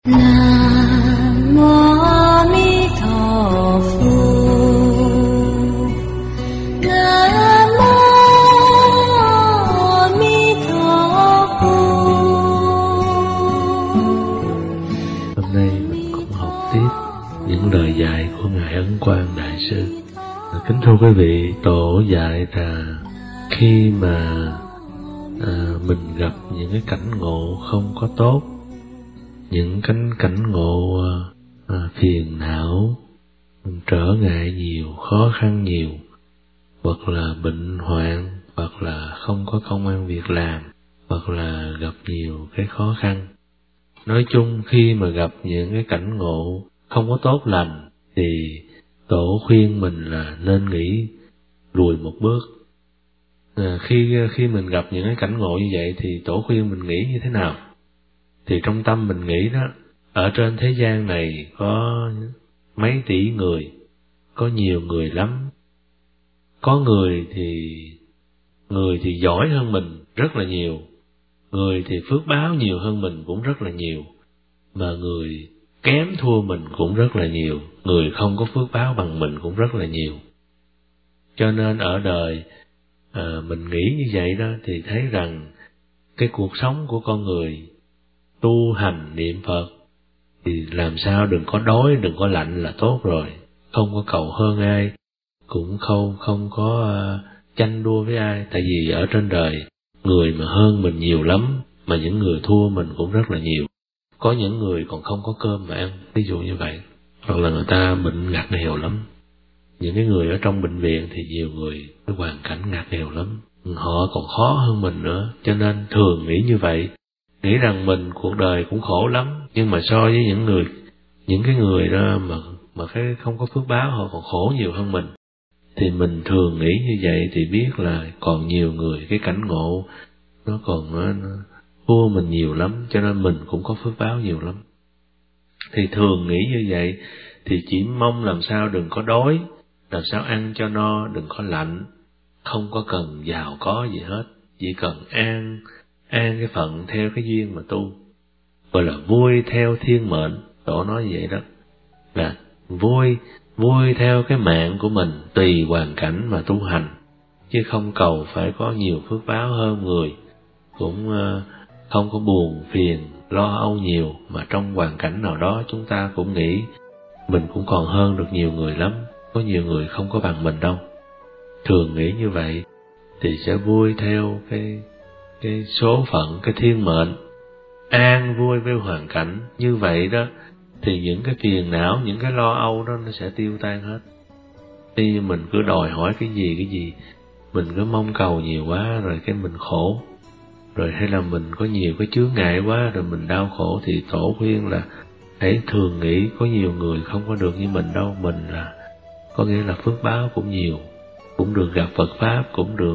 Nam mô A Di Đà Phật. Nam mô A Di Đà Phật. Hôm nay mình cũng học tiếp những lời dạy của Ngài Ấn Quang Đại Sư. Kính thưa quý vị, Tổ dạy là khi mà mình gặp những cái cảnh ngộ không có tốt, những cảnh ngộ phiền não, trở ngại nhiều, khó khăn nhiều, hoặc là bệnh hoạn, hoặc là không có công ăn việc làm, hoặc là gặp nhiều cái khó khăn. Nói chung khi mà gặp những cái cảnh ngộ không có tốt lành thì Tổ khuyên mình là nên nghĩ lùi một bước. Khi mình gặp những cái cảnh ngộ như vậy thì Tổ khuyên mình nghĩ như thế nào? Thì trong tâm mình nghĩ đó, ở trên thế gian này có mấy tỷ người, có nhiều người lắm. Có người thì giỏi hơn mình rất là nhiều, người thì phước báo nhiều hơn mình cũng rất là nhiều, mà người kém thua mình cũng rất là nhiều, người không có phước báo bằng mình cũng rất là nhiều. Cho nên ở đời mình nghĩ như vậy đó thì thấy rằng cái cuộc sống của con người tu hành niệm Phật thì làm sao đừng có đói, đừng có lạnh là tốt rồi, không có cầu hơn ai, cũng không có tranh đua với ai, tại vì ở trên đời người mà hơn mình nhiều lắm, mà những người thua mình cũng rất là nhiều. Có những người còn không có cơm mà ăn, ví dụ như vậy, hoặc là người ta bệnh ngặt nghèo lắm. Những cái người ở trong bệnh viện thì nhiều người cái hoàn cảnh ngặt nghèo lắm, họ còn khó hơn mình nữa, cho nên thường nghĩ như vậy, nghĩ rằng mình cuộc đời cũng khổ lắm, nhưng mà so với những cái người đó mà cái không có phước báo, họ còn khổ nhiều hơn mình, thì mình thường nghĩ như vậy thì biết là còn nhiều người cái cảnh ngộ nó còn nó thua mình nhiều lắm, cho nên mình cũng có phước báo nhiều lắm. Thì thường nghĩ như vậy thì chỉ mong làm sao đừng có đói, làm sao ăn cho no, đừng có lạnh, không có cần giàu có gì hết, chỉ cần an cái phận theo cái duyên mà tu, gọi là vui theo thiên mệnh. Tổ nói như vậy đó, là vui theo cái mạng của mình, tùy hoàn cảnh mà tu hành, chứ không cầu phải có nhiều phước báo hơn người, cũng không có buồn phiền lo âu nhiều, mà trong hoàn cảnh nào đó chúng ta cũng nghĩ mình cũng còn hơn được nhiều người lắm, có nhiều người không có bằng mình đâu. Thường nghĩ như vậy thì sẽ vui theo cái số phận, cái thiên mệnh, an vui với hoàn cảnh như vậy đó, thì những cái phiền não, những cái lo âu đó nó sẽ tiêu tan hết. Khi mình cứ đòi hỏi cái gì, mình cứ mong cầu nhiều quá rồi cái mình khổ, rồi hay là mình có nhiều cái chướng ngại quá rồi mình đau khổ, thì Tổ khuyên là hãy thường nghĩ có nhiều người không có được như mình đâu, mình là có nghĩa là phước báo cũng nhiều, cũng được gặp Phật Pháp, cũng được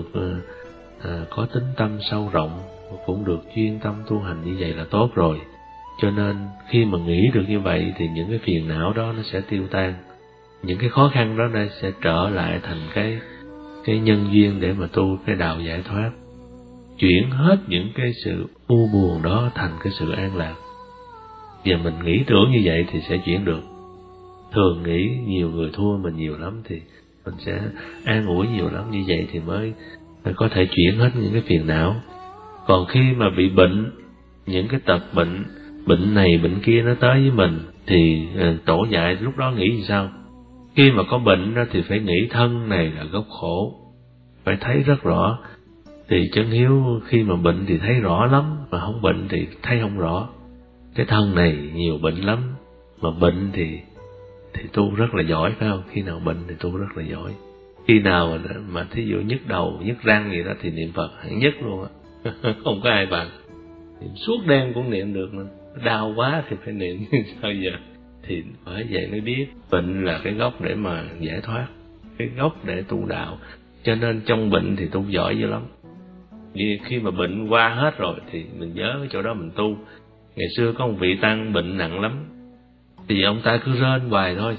có tính tâm sâu rộng, cũng được chuyên tâm tu hành, như vậy là tốt rồi. Cho nên khi mà nghĩ được như vậy thì những cái phiền não đó nó sẽ tiêu tan, những cái khó khăn đó nó sẽ trở lại thành cái nhân duyên để mà tu cái đạo giải thoát, chuyển hết những cái sự u buồn đó thành cái sự an lạc. Và mình nghĩ tưởng như vậy thì sẽ chuyển được. Thường nghĩ nhiều người thua mình nhiều lắm thì mình sẽ an ủi nhiều lắm, như vậy thì mới có thể chuyển hết những cái phiền não. Còn khi mà bị bệnh, những cái tật bệnh này bệnh kia nó tới với mình, thì Tổ dạy lúc đó nghĩ gì sao? Khi mà có bệnh đó thì phải nghĩ thân này là gốc khổ, phải thấy rất rõ. Thì chân hiếu khi mà bệnh thì thấy rõ lắm, mà không bệnh thì thấy không rõ. Cái thân này nhiều bệnh lắm, mà bệnh thì tu rất là giỏi, phải không? Khi nào bệnh thì tu rất là giỏi. Khi nào mà thí dụ nhức đầu, nhức răng gì đó thì niệm Phật hạng nhất luôn á. Không có ai bằng. Niệm suốt đêm cũng niệm được nữa. Đau quá thì phải niệm sao giờ? Thì bởi vậy mới biết bệnh là cái gốc để mà giải thoát, cái gốc để tu đạo. Cho nên trong bệnh thì tu giỏi dữ lắm. Vì khi mà bệnh qua hết rồi thì mình nhớ cái chỗ đó mình tu. Ngày xưa có một vị tăng bệnh nặng lắm, thì ông ta cứ rên hoài thôi,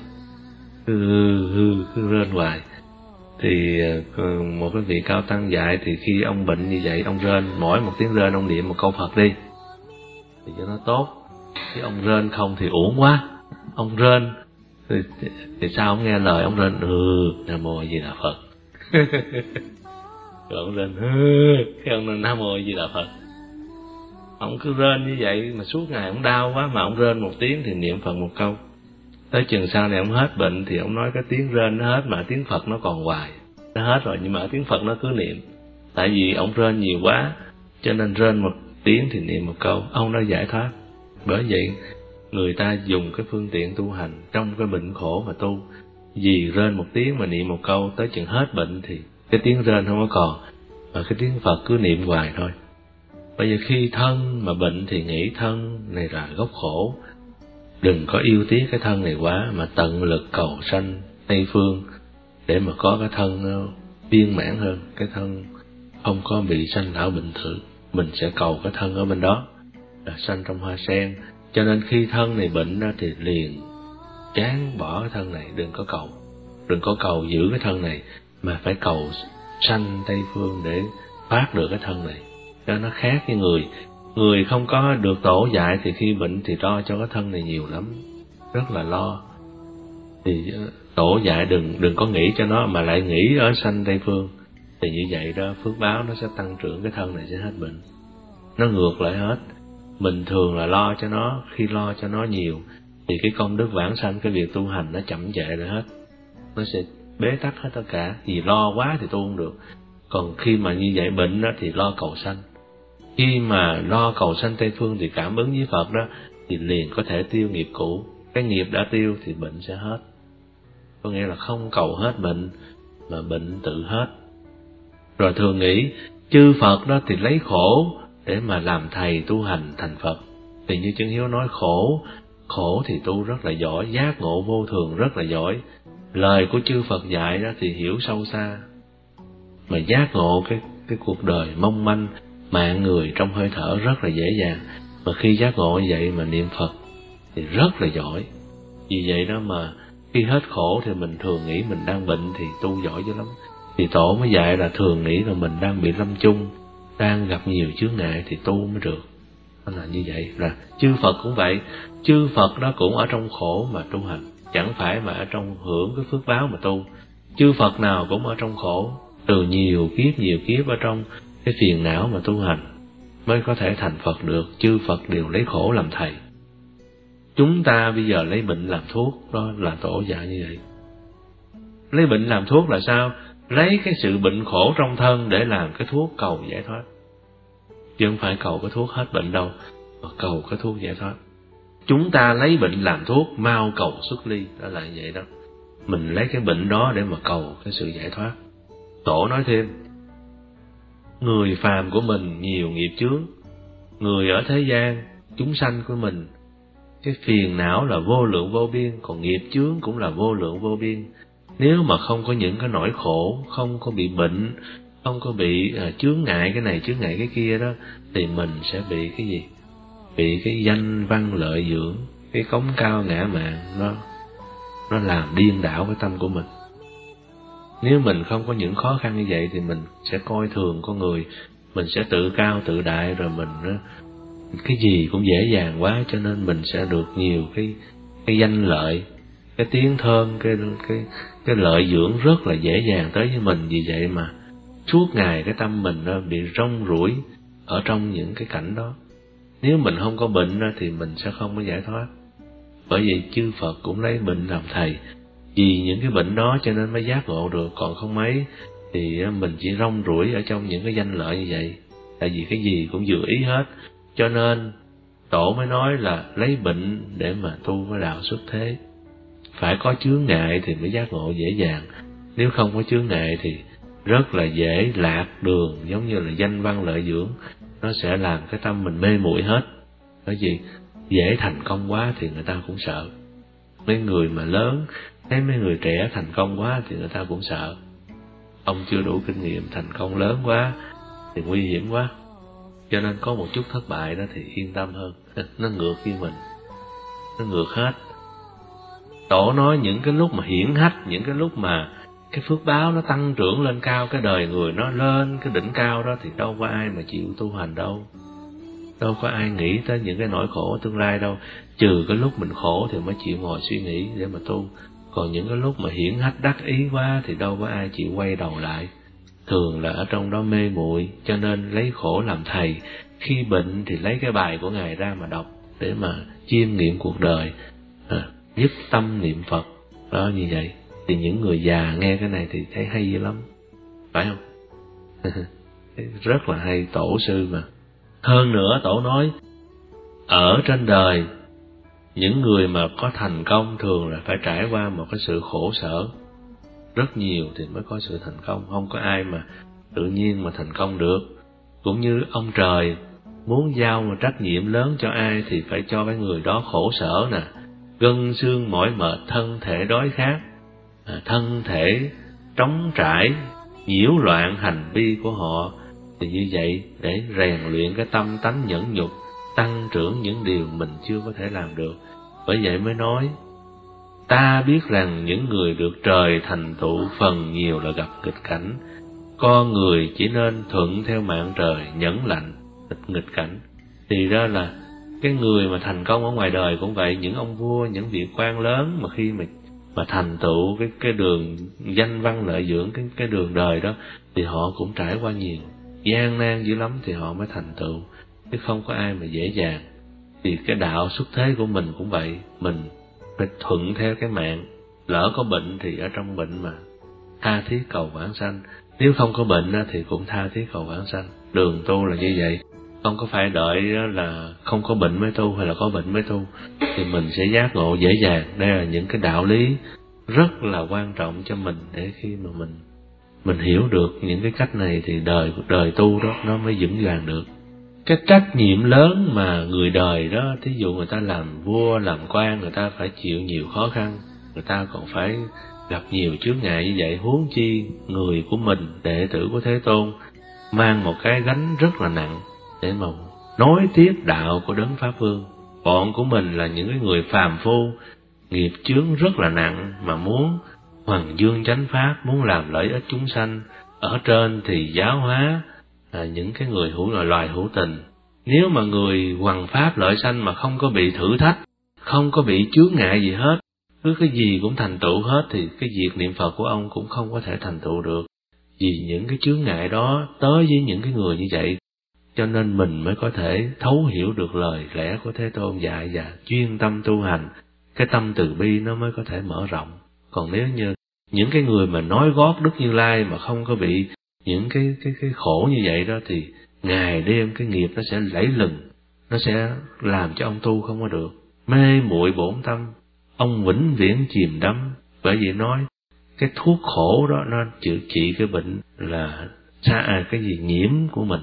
cứ rên hoài. Thì một cái vị cao tăng dạy, thì khi ông bệnh như vậy, ông rên, mỗi một tiếng rên ông niệm một câu Phật đi, thì cho nó tốt. Chứ ông rên không thì uổng quá. Ông rên thì sao ông nghe lời, ông rên Nam Mô A Di Đà Phật. Rồi ông rên cái ông rên Nam Mô A Di Đà Phật. Ông cứ rên như vậy mà suốt ngày ông đau quá, mà ông rên một tiếng thì niệm Phật một câu. Tới chừng sau này ông hết bệnh thì ông nói cái tiếng rên nó hết mà tiếng Phật nó còn hoài. Nó hết rồi nhưng mà tiếng Phật nó cứ niệm. Tại vì ông rên nhiều quá, cho nên rên một tiếng thì niệm một câu, ông đã giải thoát. Bởi vậy người ta dùng cái phương tiện tu hành trong cái bệnh khổ mà tu. Vì rên một tiếng mà niệm một câu, tới chừng hết bệnh thì cái tiếng rên không có còn, mà cái tiếng Phật cứ niệm hoài thôi. Bây giờ khi thân mà bệnh thì nghĩ thân này là gốc khổ. Đừng có yêu tiếc cái thân này quá, mà tận lực cầu sanh Tây Phương để mà có cái thân nó viên mãn hơn, cái thân không có bị sanh lão bệnh tử. Mình sẽ cầu cái thân ở bên đó là sanh trong hoa sen. Cho nên khi thân này bệnh ra thì liền chán bỏ cái thân này, đừng có cầu giữ cái thân này, mà phải cầu sanh Tây Phương để thoát được cái thân này. Cho nó khác với người không có được tổ dạy thì khi bệnh thì lo cho cái thân này nhiều lắm, rất là lo. Thì tổ dạy đừng có nghĩ cho nó mà lại nghĩ ở sanh Tây Phương, thì như vậy đó phước báo nó sẽ tăng trưởng, cái thân này sẽ hết bệnh. Nó ngược lại hết. Mình thường là lo cho nó, khi lo cho nó nhiều thì cái công đức vãng sanh, cái việc tu hành nó chậm trễ lại hết, nó sẽ bế tắc hết tất cả. Vì lo quá thì tu không được. Còn khi mà như vậy bệnh đó thì lo cầu sanh. Khi mà lo cầu sanh Tây Phương thì cảm ứng với Phật đó thì liền có thể tiêu nghiệp cũ. Cái nghiệp đã tiêu thì bệnh sẽ hết. Có nghĩa là không cầu hết bệnh mà bệnh tự hết. Rồi thường nghĩ chư Phật đó thì lấy khổ để mà làm thầy tu hành thành Phật. Thì như Chân Hiếu nói, khổ thì tu rất là giỏi, giác ngộ vô thường rất là giỏi. Lời của chư Phật dạy đó thì hiểu sâu xa, mà giác ngộ cái cuộc đời mong manh, mạng người trong hơi thở rất là dễ dàng. Mà khi giác ngộ như vậy mà niệm Phật thì rất là giỏi. Vì vậy đó mà khi hết khổ thì mình thường nghĩ mình đang bệnh thì tu giỏi dữ lắm. Thì Tổ mới dạy là thường nghĩ là mình đang bị lâm chung, đang gặp nhiều chướng ngại thì tu mới được. Nó là như vậy. Là chư Phật cũng vậy, chư Phật đó cũng ở trong khổ mà tu hành, chẳng phải mà ở trong hưởng cái phước báo mà tu. Chư Phật nào cũng ở trong khổ, từ nhiều kiếp ở trong cái phiền não mà tu hành mới có thể thành Phật được. Chư Phật đều lấy khổ làm thầy. Chúng ta bây giờ lấy bệnh làm thuốc, đó là Tổ dạy như vậy. Lấy bệnh làm thuốc là sao? Lấy cái sự bệnh khổ trong thân để làm cái thuốc cầu giải thoát. Chứ không phải cầu cái thuốc hết bệnh đâu, mà cầu cái thuốc giải thoát. Chúng ta lấy bệnh làm thuốc, mau cầu xuất ly, đó là như vậy đó. Mình lấy cái bệnh đó để mà cầu cái sự giải thoát. Tổ nói thêm, người phàm của mình nhiều nghiệp chướng, người ở thế gian, chúng sanh của mình, cái phiền não là vô lượng vô biên, còn nghiệp chướng cũng là vô lượng vô biên. Nếu mà không có những cái nỗi khổ, không có bị bệnh, không có bị chướng ngại cái này chướng ngại cái kia đó, thì mình sẽ bị cái gì? Bị cái danh văn lợi dưỡng, cái cống cao ngã mạn, nó làm điên đảo cái tâm của mình. Nếu mình không có những khó khăn như vậy thì mình sẽ coi thường con người, mình sẽ tự cao tự đại, rồi mình cái gì cũng dễ dàng quá, cho nên mình sẽ được nhiều cái danh lợi, cái tiếng thơm, cái lợi dưỡng rất là dễ dàng tới với mình. Vì vậy mà suốt ngày cái tâm mình nó bị rong ruổi ở trong những cái cảnh đó. Nếu mình không có bệnh thì mình sẽ không có giải thoát. Bởi vậy chư Phật cũng lấy bệnh làm thầy. Vì những cái bệnh đó cho nên mới giác ngộ được, còn không mấy thì mình chỉ rong ruổi ở trong những cái danh lợi như vậy. Tại vì cái gì cũng vừa ý hết, cho nên Tổ mới nói là lấy bệnh để mà tu cái đạo xuất thế. Phải có chướng ngại thì mới giác ngộ dễ dàng. Nếu không có chướng ngại thì rất là dễ lạc đường, giống như là danh văn lợi dưỡng, nó sẽ làm cái tâm mình mê muội hết. Bởi vì dễ thành công quá thì người ta cũng sợ. Mấy người mà lớn thấy mấy người trẻ thành công quá thì người ta cũng sợ. Ông chưa đủ kinh nghiệm, thành công lớn quá thì nguy hiểm quá, cho nên có một chút thất bại đó thì yên tâm hơn. Nó ngược với mình, nó ngược hết. Tổ nói những cái lúc mà hiển hách, những cái lúc mà cái phước báo nó tăng trưởng lên cao, cái đời người nó lên cái đỉnh cao đó thì đâu có ai mà chịu tu hành đâu. đâu có ai nghĩ tới những cái nỗi khổ tương lai đâu, trừ cái lúc mình khổ thì mới chịu ngồi suy nghĩ để mà tu. Còn những cái lúc mà hiển hách đắc ý quá thì đâu có ai chịu quay đầu lại, thường là ở trong đó mê muội, cho nên lấy khổ làm thầy. Khi bệnh thì lấy cái bài của Ngài ra mà đọc để mà chiêm nghiệm cuộc đời, nhất tâm niệm Phật. Đó, như vậy thì những người già nghe cái này thì thấy hay dữ lắm, phải không? Rất là hay, tổ sư mà. Hơn nữa tổ nói, ở trên đời những người mà có thành công thường là phải trải qua một cái sự khổ sở rất nhiều thì mới có sự thành công. Không có ai mà tự nhiên mà thành công được. Cũng như ông trời muốn giao một trách nhiệm lớn cho ai thì phải cho cái người đó khổ sở nè, gân xương mỏi mệt, thân thể đói khát, thân thể trống trải, nhiễu loạn hành vi của họ. Thì như vậy để rèn luyện cái tâm tánh nhẫn nhục, tăng trưởng những điều mình chưa có thể làm được. Bởi vậy mới nói, ta biết rằng những người được trời thành tựu phần nhiều là gặp nghịch cảnh. Con người chỉ nên thuận theo mạng trời, nhẫn lạnh nghịch cảnh. Thì ra là cái người mà thành công ở ngoài đời cũng vậy, những ông vua, những vị quan lớn mà khi mà thành tựu cái đường danh văn lợi dưỡng, cái đường đời đó, thì họ cũng trải qua nhiều gian nan dữ lắm thì họ mới thành tựu, chứ không có ai mà dễ dàng. Thì cái đạo xuất thế của mình cũng vậy, mình phải thuận theo cái mạng. Lỡ có bệnh thì ở trong bệnh mà tha thiết cầu vãng sanh, nếu không có bệnh thì cũng tha thiết cầu vãng sanh. Đường tu là như vậy, không có phải đợi là không có bệnh mới tu hay là có bệnh mới tu, thì mình sẽ giác ngộ dễ dàng. Đây là những cái đạo lý rất là quan trọng cho mình, để khi mà mình hiểu được những cái cách này thì đời tu đó nó mới vững vàng được. Cái trách nhiệm lớn mà người đời đó, thí dụ người ta làm vua làm quan, người ta phải chịu nhiều khó khăn, người ta còn phải gặp nhiều chướng ngại như vậy, huống chi người của mình, đệ tử của Thế Tôn, mang một cái gánh rất là nặng để mà nối tiếp đạo của Đấng Pháp Vương. Bọn của mình là những cái người phàm phu, nghiệp chướng rất là nặng, mà muốn hoằng dương chánh pháp, muốn làm lợi ích chúng sanh. Ở trên thì giáo hóa những cái người loài hữu tình. Nếu mà người hoằng pháp lợi sanh mà không có bị thử thách, không có bị chướng ngại gì hết, cứ cái gì cũng thành tựu hết, thì cái việc niệm Phật của ông cũng không có thể thành tựu được. Vì những cái chướng ngại đó tới với những cái người như vậy, cho nên mình mới có thể thấu hiểu được lời lẽ của Thế Tôn dạy và chuyên tâm tu hành. Cái tâm từ bi nó mới có thể mở rộng. Còn nếu như những cái người mà nói gót Đức Như Lai mà không có bị những cái khổ như vậy đó, thì ngày đêm cái nghiệp nó sẽ lẫy lừng, nó sẽ làm cho ông tu không có được, mê muội bổn tâm, ông vĩnh viễn chìm đắm. Bởi vì nói cái thuốc khổ đó nó trị cái bệnh là cái gì nhiễm của mình.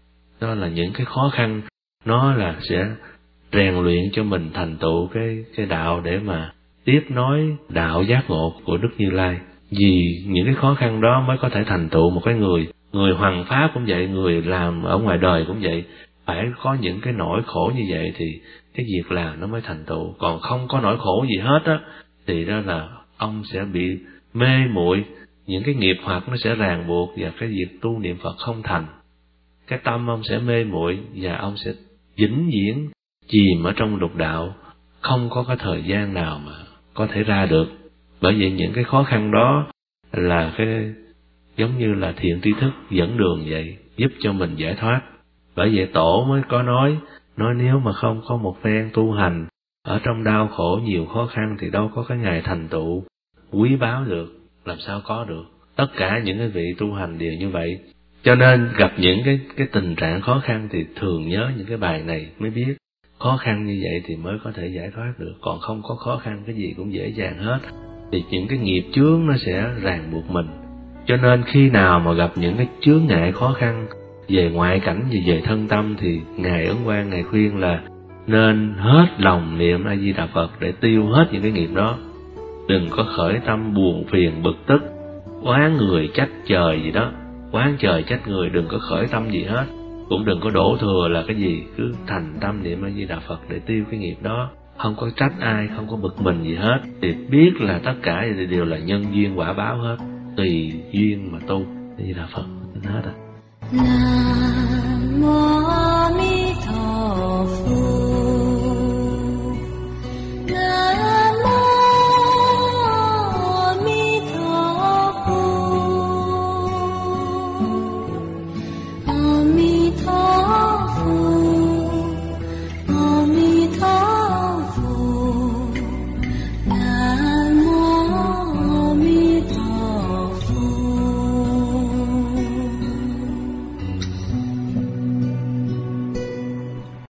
Đó là những cái khó khăn, nó là sẽ rèn luyện cho mình thành tựu cái đạo để mà tiếp nối đạo giác ngộ của Đức Như Lai. Vì những cái khó khăn đó mới có thể thành tựu một cái người hoằng pháp cũng vậy, người làm ở ngoài đời cũng vậy. Phải có những cái nỗi khổ như vậy thì cái việc làm nó mới thành tựu. Còn không có nỗi khổ gì hết á, thì đó là ông sẽ bị mê muội, những cái nghiệp hoặc nó sẽ ràng buộc, và cái việc tu niệm Phật không thành. Cái tâm ông sẽ mê muội và ông sẽ vĩnh viễn chìm ở trong lục đạo, không có cái thời gian nào mà có thể ra được. Bởi vậy những cái khó khăn đó là cái giống như là thiện tri thức dẫn đường vậy, giúp cho mình giải thoát. Bởi vậy tổ mới có nói nếu mà không có một phen tu hành ở trong đau khổ nhiều khó khăn thì đâu có cái ngày thành tựu quý báu được, làm sao có được. Tất cả những cái vị tu hành đều như vậy. Cho nên gặp những cái tình trạng khó khăn thì thường nhớ những cái bài này mới biết. Khó khăn như vậy thì mới có thể giải thoát được, còn không có khó khăn cái gì cũng dễ dàng hết. Thì những cái nghiệp chướng nó sẽ ràng buộc mình. Cho nên khi nào mà gặp những cái chướng ngại khó khăn về ngoại cảnh, về thân tâm, thì Ngài Ấn Quang Ngài khuyên là nên hết lòng niệm A Di Đà Phật để tiêu hết những cái nghiệp đó. Đừng có khởi tâm buồn phiền bực tức, oán người trách trời gì đó, oán trời trách người, đừng có khởi tâm gì hết. Cũng đừng có đổ thừa là cái gì, cứ thành tâm niệm A Di Đà Phật để tiêu cái nghiệp đó. Không có trách ai, không có bực mình gì hết, thì biết là tất cả đều là nhân duyên quả báo hết, tùy duyên mà tu. A Di Đà Phật hết. Nam mô